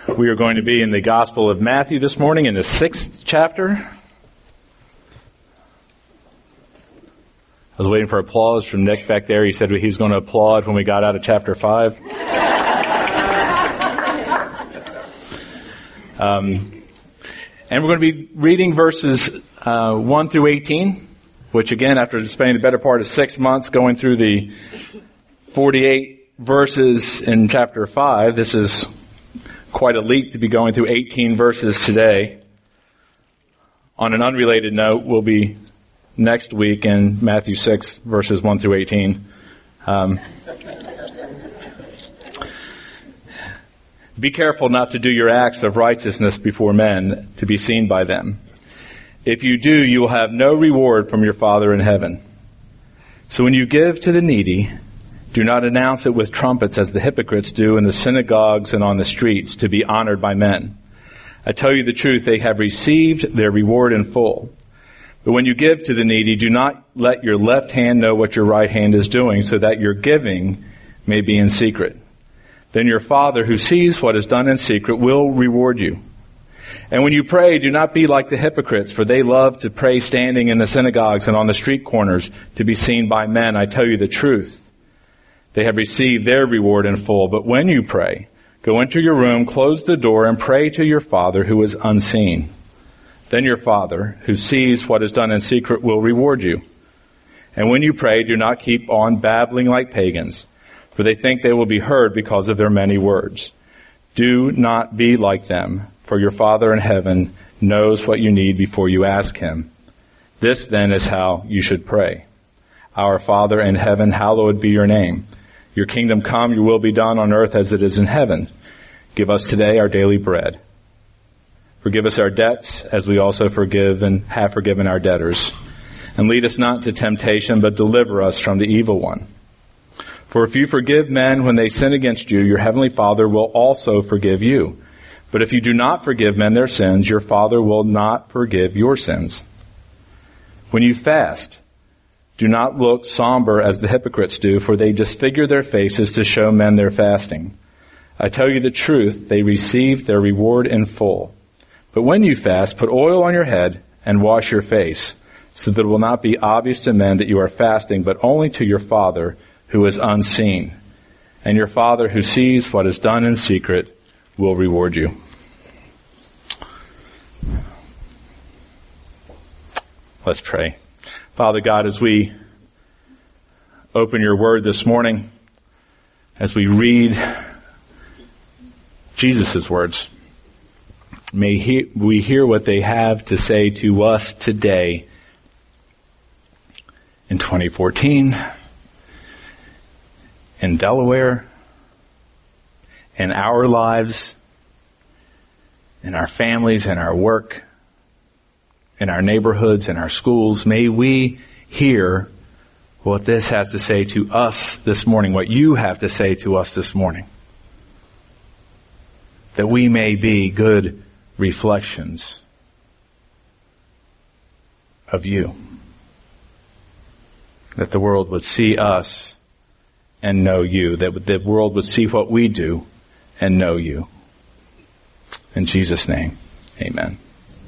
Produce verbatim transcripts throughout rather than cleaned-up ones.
We are going to be in the Gospel of Matthew this morning in the sixth chapter. I was waiting for applause from Nick back there. He said he was going to applaud when we got out of chapter five. um, and we're going to be reading verses uh, one through eighteen, which again, after spending the better part of six months going through the forty-eight verses in chapter five, this is quite a leap to be going through eighteen verses today. On an unrelated note, we'll be next week in Matthew six, verses one through eighteen. Um, be careful not to do your acts of righteousness before men to be seen by them. If you do, you will have no reward from your Father in heaven. So when you give to the needy, do not announce it with trumpets as the hypocrites do in the synagogues and on the streets to be honored by men. I tell you the truth, they have received their reward in full. But when you give to the needy, do not let your left hand know what your right hand is doing, so that your giving may be in secret. Then your Father who sees what is done in secret will reward you. And when you pray, do not be like the hypocrites, for they love to pray standing in the synagogues and on the street corners to be seen by men. I tell you the truth, they have received their reward in full. But when you pray, go into your room, close the door, and pray to your Father who is unseen. Then your Father, who sees what is done in secret, will reward you. And when you pray, do not keep on babbling like pagans, for they think they will be heard because of their many words. Do not be like them, for your Father in heaven knows what you need before you ask Him. This then is how you should pray. Our Father in heaven, hallowed be your name. Your kingdom come, your will be done on earth as it is in heaven. Give us today our daily bread. Forgive us our debts as we also forgive and have forgiven our debtors. And lead us not to temptation, but deliver us from the evil one. For if you forgive men when they sin against you, your heavenly Father will also forgive you. But if you do not forgive men their sins, your Father will not forgive your sins. When you fast, do not look somber as the hypocrites do, for they disfigure their faces to show men their fasting. I tell you the truth, they receive their reward in full. But when you fast, put oil on your head and wash your face, so that it will not be obvious to men that you are fasting, but only to your Father who is unseen. And your Father who sees what is done in secret will reward you. Let's pray. Father God, as we open your word this morning, as we read Jesus' words, may he, we hear what they have to say to us today in twenty fourteen, in Delaware, in our lives, in our families, in our work, in our neighborhoods, in our schools. May we hear what this has to say to us this morning, what you have to say to us this morning. That we may be good reflections of you. That the world would see us and know you. That the world would see what we do and know you. In Jesus' name, amen.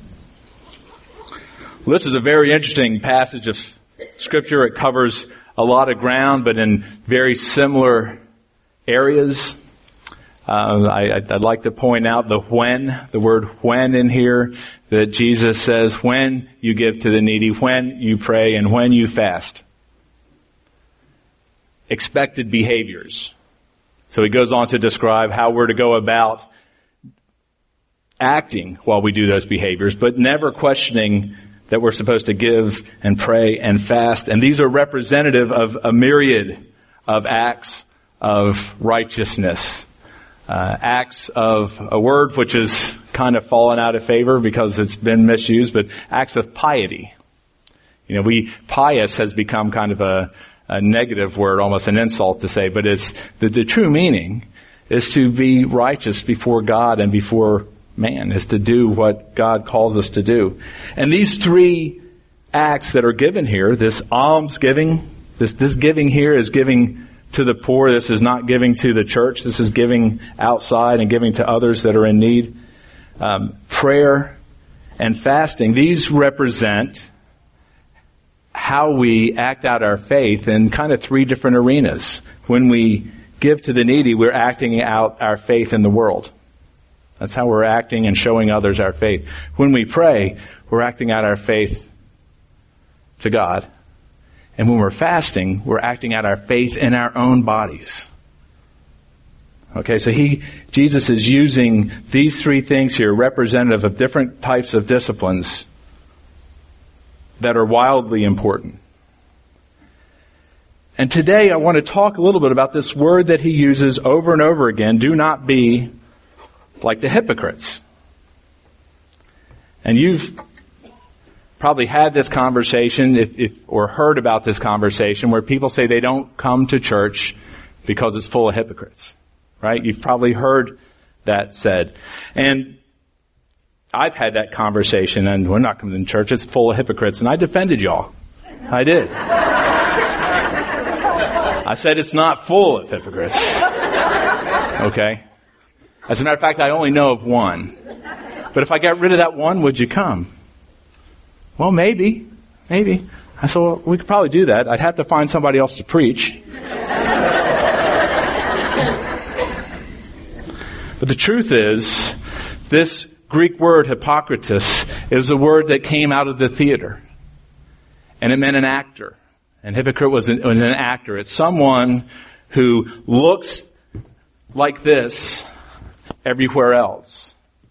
Well, this is a very interesting passage of Scripture. It covers a lot of ground, but in very similar areas. Uh, I, I'd like to point out the when, the word when in here, that Jesus says when you give to the needy, when you pray, and when you fast. Expected behaviors. So he goes on to describe how we're to go about acting while we do those behaviors, but never questioning that we're supposed to give and pray and fast. And these are representative of a myriad of acts of righteousness. Uh, acts of a word which has kind of fallen out of favor because it's been misused, but acts of piety. You know, we, pious has become kind of a, a negative word, almost an insult to say, but it's, the, the true meaning is to be righteous before God and before man, is to do what God calls us to do. And these three acts that are given here, this alms giving, this, this giving here is giving to the poor. This is not giving to the church. This is giving outside and giving to others that are in need. Um, prayer and fasting, these represent how we act out our faith in kind of three different arenas. When we give to the needy, we're acting out our faith in the world. That's how we're acting and showing others our faith. When we pray, we're acting out our faith to God. And when we're fasting, we're acting out our faith in our own bodies. Okay, so he, Jesus is using these three things here, representative of different types of disciplines that are wildly important. And today I want to talk a little bit about this word that he uses over and over again, do not be like the hypocrites. And you've probably had this conversation if, if, or heard about this conversation where people say they don't come to church because it's full of hypocrites. Right? You've probably heard that said. And I've had that conversation, and we're not coming to church, it's full of hypocrites, and I defended y'all. I did. I said it's not full of hypocrites. Okay? As a matter of fact, I only know of one. But if I got rid of that one, would you come? Well, maybe. Maybe. I said, well, we could probably do that. I'd have to find somebody else to preach. But the truth is, this Greek word hypocritus is a word that came out of the theater. And it meant an actor. And hypocrite was an, was an actor. It's someone who looks like this everywhere else.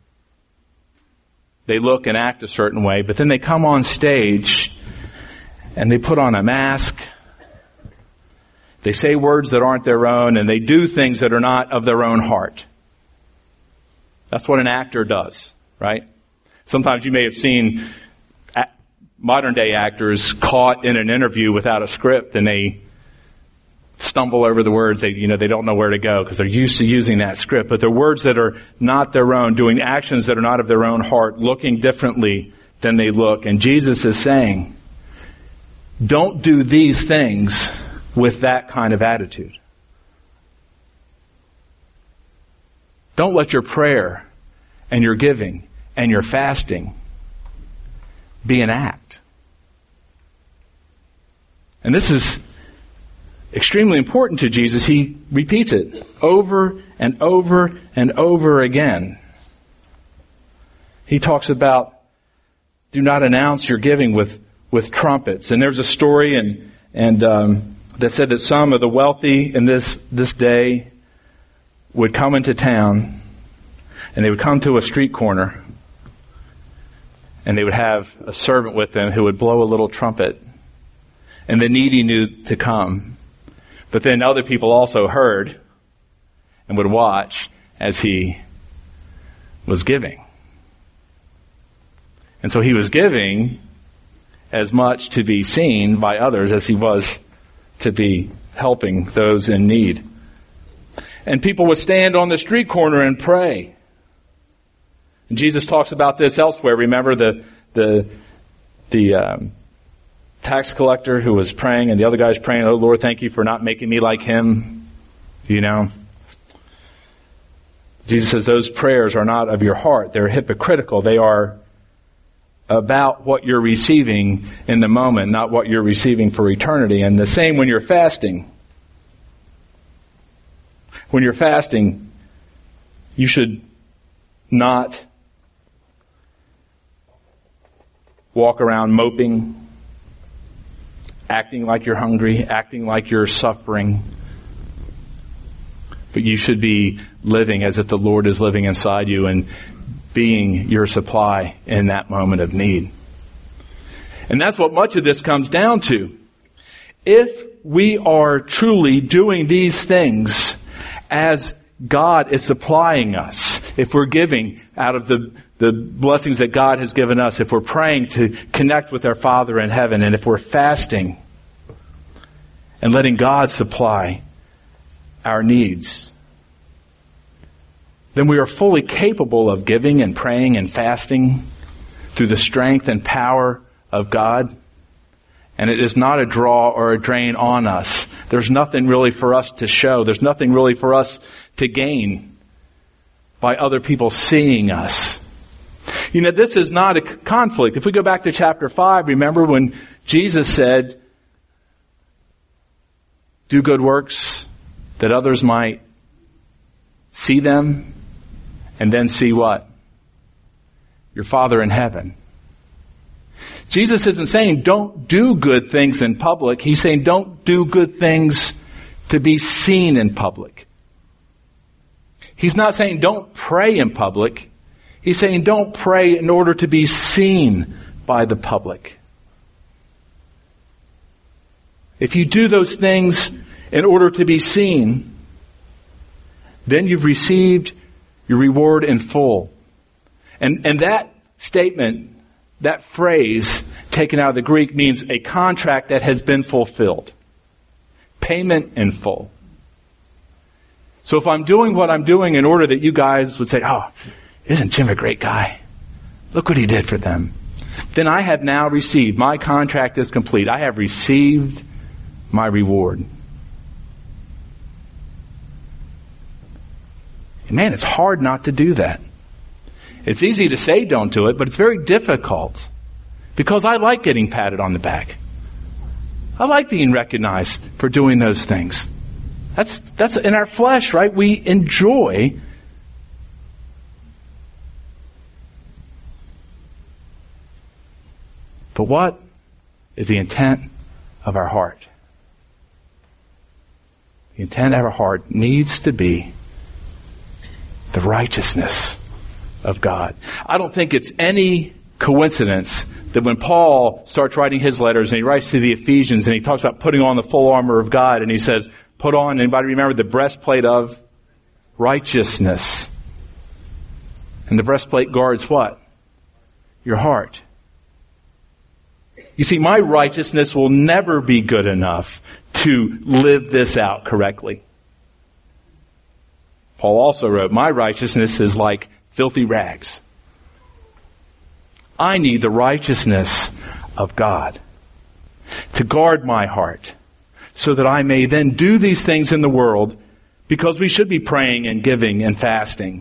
They look and act a certain way, but then they come on stage and they put on a mask. They say words that aren't their own, and they do things that are not of their own heart. That's what an actor does, right? Sometimes you may have seen modern day actors caught in an interview without a script, and they stumble over the words. They, you know, they don't know where to go because they're used to using that script. But they're words that are not their own, doing actions that are not of their own heart, looking differently than they look. And Jesus is saying, don't do these things with that kind of attitude. Don't let your prayer and your giving and your fasting be an act. And this is extremely important to Jesus. He repeats it over and over and over again. He talks about do not announce your giving with, with trumpets. And there's a story and, and, um, that said that some of the wealthy in this, this day would come into town, and they would come to a street corner, and they would have a servant with them who would blow a little trumpet, and the needy knew to come. But then other people also heard and would watch as he was giving. And so he was giving as much to be seen by others as he was to be helping those in need. And people would stand on the street corner and pray. And Jesus talks about this elsewhere. Remember the the the um, tax collector who was praying, and the other guy's praying, "Oh Lord, thank you for not making me like him." You know, Jesus says those prayers are not of your heart; they're hypocritical. They are about what you're receiving in the moment, not what you're receiving for eternity. And the same when you're fasting. When you're fasting, you should not walk around moping, acting like you're hungry, acting like you're suffering. But you should be living as if the Lord is living inside you and being your supply in that moment of need. And that's what much of this comes down to. If we are truly doing these things as God is supplying us, if we're giving out of the, the blessings that God has given us, if we're praying to connect with our Father in heaven, and if we're fasting and letting God supply our needs, then we are fully capable of giving and praying and fasting through the strength and power of God. And it is not a draw or a drain on us there's nothing really for us to show. There's nothing really for us to gain by other people seeing us. You know, this is not a conflict. If we go back to chapter five, remember when Jesus said, do good works that others might see them, and then see what? Your Father in heaven. Jesus isn't saying don't do good things in public. He's saying don't do good things to be seen in public. He's not saying don't pray in public. He's saying don't pray in order to be seen by the public. If you do those things in order to be seen, then you've received your reward in full. And, and that statement, that phrase taken out of the Greek means a contract that has been fulfilled. Payment in full. So if I'm doing what I'm doing in order that you guys would say, oh, isn't Jim a great guy? Look what he did for them. Then I have now received, my contract is complete. I have received my reward. And man, it's hard not to do that. It's easy to say don't do it, but it's very difficult. Because I like getting patted on the back. I like being recognized for doing those things. That's, that's in our flesh, right? We enjoy But what is the intent of our heart? The intent of our heart needs to be the righteousness of God. I don't think it's any coincidence that when Paul starts writing his letters and he writes to the Ephesians and he talks about putting on the full armor of God and he says, put on, anybody remember the breastplate of righteousness? And the breastplate guards what? Your heart. You see, my righteousness will never be good enough to live this out correctly. Paul also wrote, my righteousness is like filthy rags. I need the righteousness of God to guard my heart so that I may then do these things in the world because we should be praying and giving and fasting.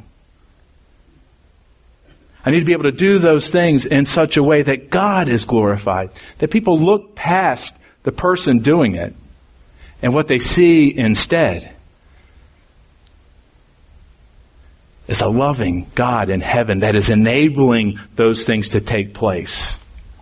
I need to be able to do those things in such a way that God is glorified, that people look past the person doing it and what they see instead is a loving God in heaven that is enabling those things to take place.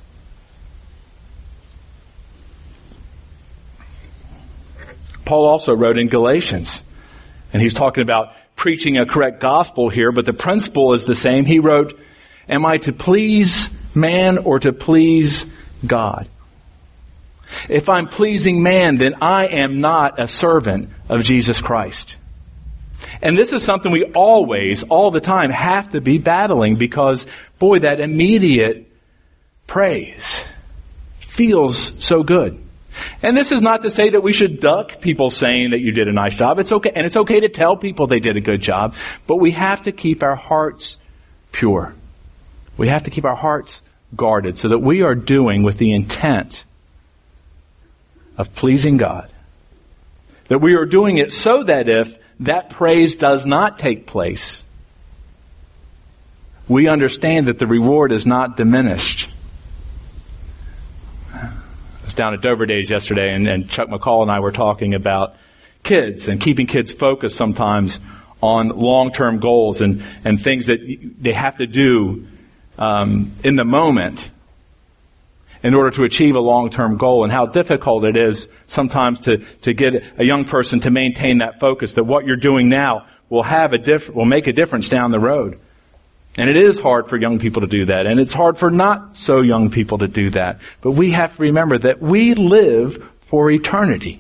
Paul also wrote in Galatians, and he's talking about preaching a correct gospel here, but the principle is the same. He wrote, am I to please man or to please God? If I'm pleasing man, then I am not a servant of Jesus Christ. And this is something we always, all the time, have to be battling because, boy, that immediate praise feels so good. And this is not to say that we should duck people saying that you did a nice job. It's okay, and it's okay to tell people they did a good job, but we have to keep our hearts pure. We have to keep our hearts guarded so that we are doing with the intent of pleasing God. That we are doing it so that if that praise does not take place, we understand that the reward is not diminished. I was down at Dover Days yesterday, and, and Chuck McCall and I were talking about kids and keeping kids focused sometimes on long-term goals and, and things that they have to do um, in the moment in order to achieve a long-term goal, and how difficult it is sometimes to, to get a young person to maintain that focus, that what you're doing now will have a diff- will make a difference down the road. And it is hard for young people to do that, and it's hard for not so young people to do that. But we have to remember that we live for eternity.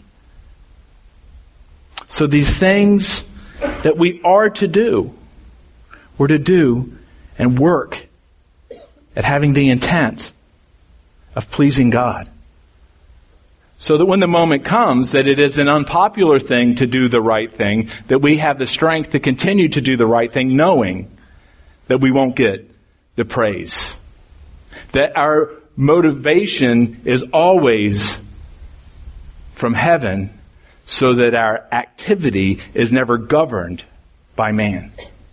So these things that we are to do, we're to do and work at having the intent of pleasing God. So that when the moment comes that it is an unpopular thing to do the right thing, that we have the strength to continue to do the right thing, knowing that we won't get the praise. That our motivation is always from heaven so that our activity is never governed by man.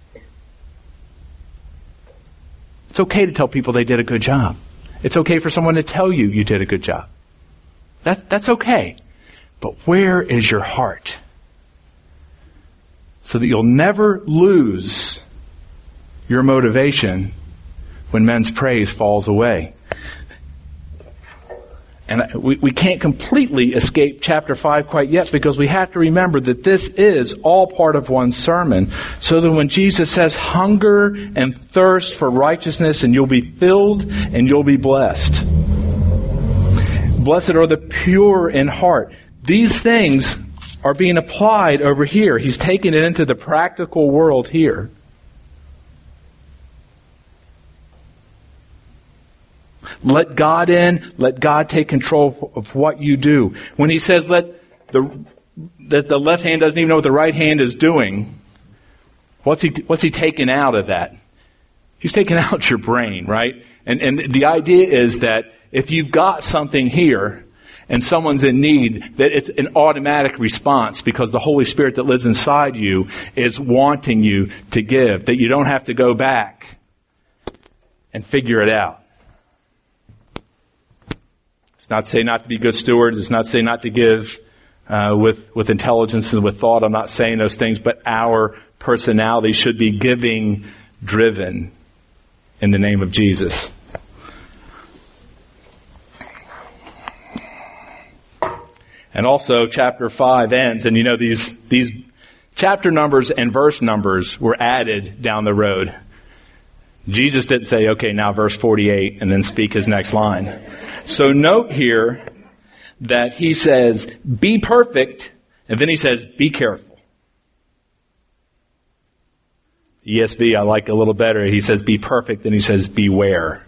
It's okay to tell people they did a good job. It's okay for someone to tell you you did a good job. That's, that's okay. But where is your heart? So that you'll never lose your motivation when men's praise falls away. And we, we can't completely escape chapter five quite yet, because we have to remember that this is all part of one sermon. So that when Jesus says, hunger and thirst for righteousness, and you'll be filled and you'll be blessed. Blessed are the pure in heart. These things are being applied over here. He's taking it into the practical world here. Let God in. Let God take control of what you do. When he says let the that the left hand doesn't even know what the right hand is doing, what's he what's he taking out of that? He's taking out your brain, right? And and the idea is that if you've got something here and someone's in need, that it's an automatic response because the Holy Spirit that lives inside you is wanting you to give, that you don't have to go back and figure it out. It's not to say not to be good stewards. It's not to say not to give uh, with with intelligence and with thought. I'm not saying those things, but our personality should be giving driven in the name of Jesus. And also, chapter five ends, and you know, these, these chapter numbers and verse numbers were added down the road. Jesus didn't say, okay, now verse forty-eight, and then speak his next line. So note here that he says, be perfect, and then he says, be careful. E S V I like a little better. He says, be perfect, then he says, beware.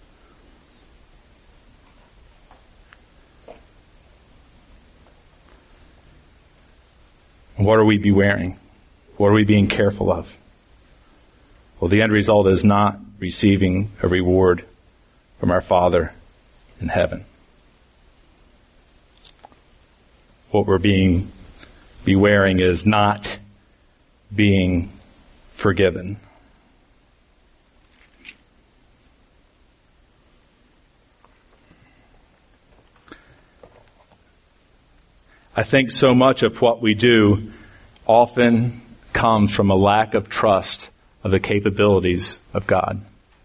What are we bewaring? What are we being careful of? Well, the end result is not receiving a reward from our Father in heaven. What we're being bewaring is not being forgiven. I think so much of what we do often comes from a lack of trust of the capabilities of God.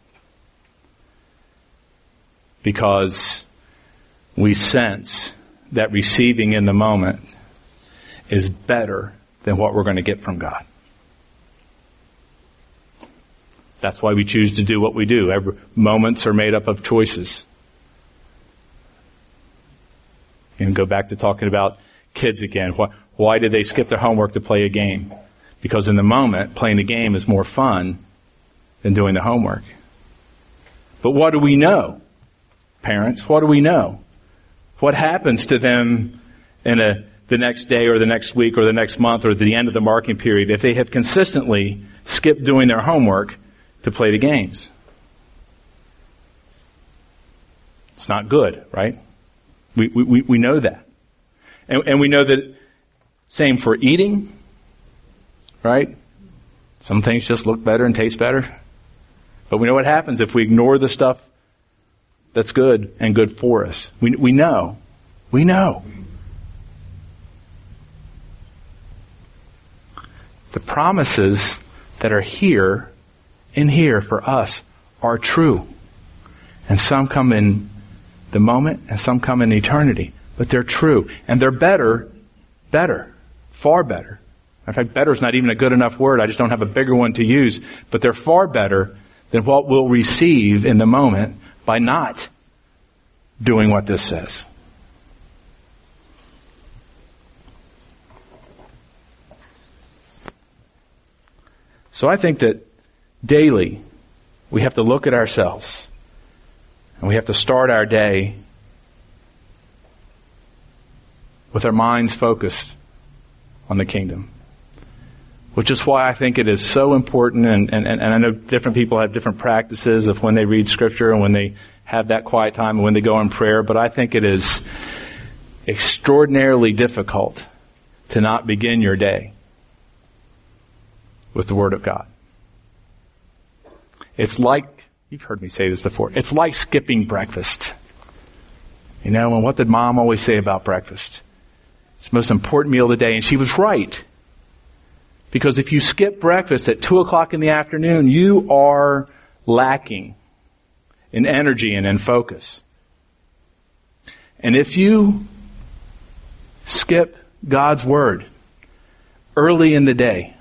Because we sense that receiving in the moment is better than what we're going to get from God. That's why we choose to do what we do. Every, moments are made up of choices. You can go back to talking about kids again. Why, why did they skip their homework to play a game? Because in the moment, playing the game is more fun than doing the homework. But what do we know? Parents, what do we know? What happens to them in a, the next day or the next week or the next month or the end of the marking period if they have consistently skipped doing their homework to play the games? It's not good, right? We, we, we know that. And, and we know that same for eating, right? Some things just look better and taste better. But we know what happens if we ignore the stuff that's good and good for us. We, we know. We know. The promises that are here, in here for us, are true. And some come in the moment and some come in eternity. But they're true. And they're better, better, far better. In fact, better is not even a good enough word. I just don't have a bigger one to use. But they're far better than what we'll receive in the moment by not doing what this says. So I think that daily we have to look at ourselves and we have to start our day with our minds focused on the kingdom. Which is why I think it is so important, and, and, and I know different people have different practices of when they read Scripture and when they have that quiet time and when they go in prayer, but I think it is extraordinarily difficult to not begin your day with the Word of God. It's like, you've heard me say this before, it's like skipping breakfast. You know, and what did Mom always say about breakfast? It's the most important meal of the day, and she was right. Because if you skip breakfast at two o'clock in the afternoon, you are lacking in energy and in focus. And if you skip God's Word early in the day,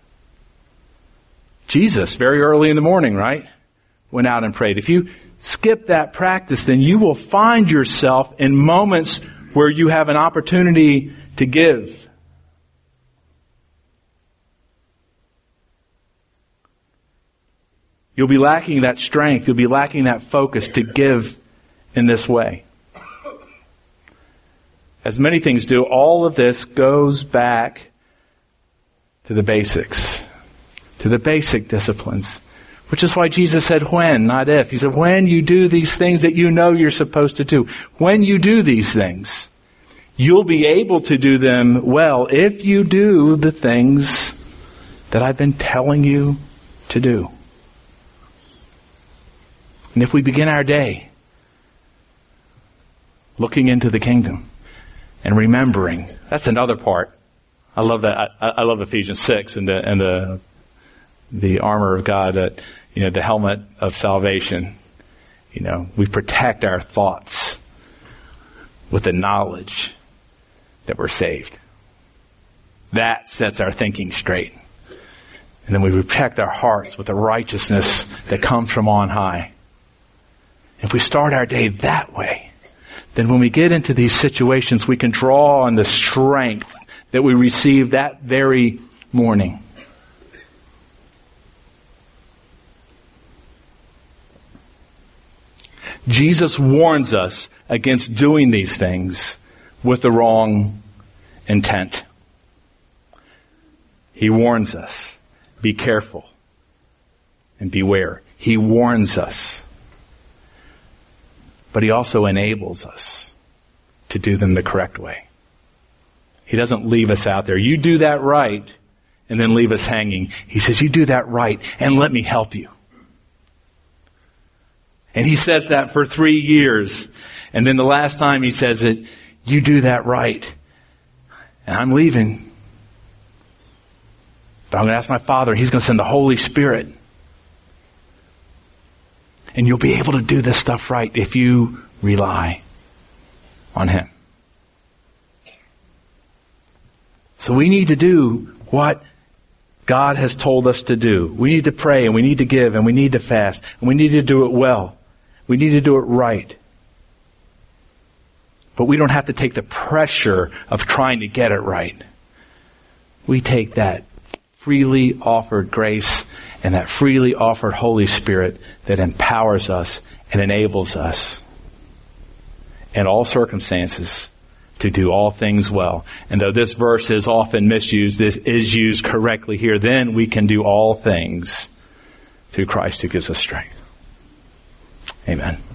Jesus, very early in the morning, right, went out and prayed. If you skip that practice, then you will find yourself in moments where you have an opportunity to give. You'll be lacking that strength. You'll be lacking that focus to give in this way. As many things do, all of this goes back to the basics, to the basic disciplines, which is why Jesus said when, not if. He said, when you do these things that you know you're supposed to do, when you do these things, you'll be able to do them well if you do the things that I've been telling you to do. And if we begin our day looking into the kingdom and remembering, that's another part. I love that. I, I love Ephesians six and the and the the armor of God, that, you know, the helmet of salvation. You know, we protect our thoughts with the knowledge that we're saved. That sets our thinking straight. And then we protect our hearts with the righteousness that comes from on high. If we start our day that way, then when we get into these situations, we can draw on the strength that we received that very morning. Jesus warns us against doing these things with the wrong intent. He warns us, be careful and beware. He warns us. But he also enables us to do them the correct way. He doesn't leave us out there. You do that right and then leave us hanging. He says, you do that right and let me help you. And he says that for three years. And then the last time he says it, you do that right. And I'm leaving. But I'm going to ask my Father, He's going to send the Holy Spirit. And you'll be able to do this stuff right if you rely on Him. So we need to do what God has told us to do. We need to pray and we need to give and we need to fast. And we need to do it well. We need to do it right. But we don't have to take the pressure of trying to get it right. We take that freely offered grace and that freely offered Holy Spirit that empowers us and enables us in all circumstances to do all things well. And though this verse is often misused, this is used correctly here. Then we can do all things through Christ who gives us strength. Amen.